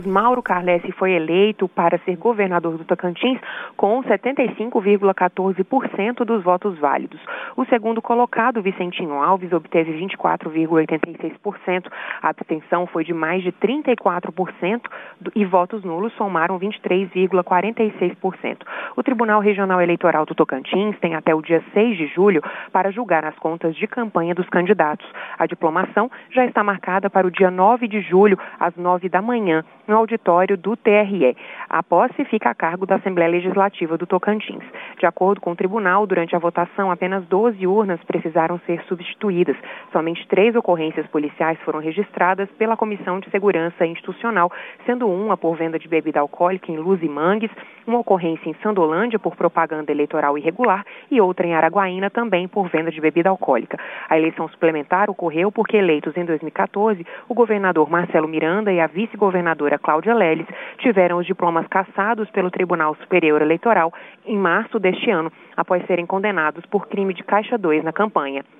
Mauro Carlesse foi eleito para ser governador do Tocantins com 75,14% dos votos válidos. O segundo colocado, Vicentinho Alves, obteve 24,86%. A abstenção foi de mais de 34% e votos nulos somaram 23,46%. O Tribunal Regional Eleitoral do Tocantins tem até o dia 6 de julho para julgar as contas de campanha dos candidatos. A diplomação já está marcada para o dia 9 de julho, às 9 da manhã, no auditório do TRE. A posse fica a cargo da Assembleia Legislativa do Tocantins. De acordo com o tribunal, durante a votação, apenas 12 urnas precisaram ser substituídas. Somente 3 ocorrências policiais foram registradas pela Comissão de Segurança Institucional, sendo uma por venda de bebida alcoólica em Luz e Mangues, uma ocorrência em Sandolândia por propaganda eleitoral irregular e outra em Araguaína também por venda de bebida alcoólica. A eleição suplementar ocorreu porque, eleitos em 2014, o governador Marcelo Miranda e a vice-governadora Cláudia Leles tiveram os diplomas cassados pelo Tribunal Superior Eleitoral em março deste ano, após serem condenados por crime de caixa 2 na campanha.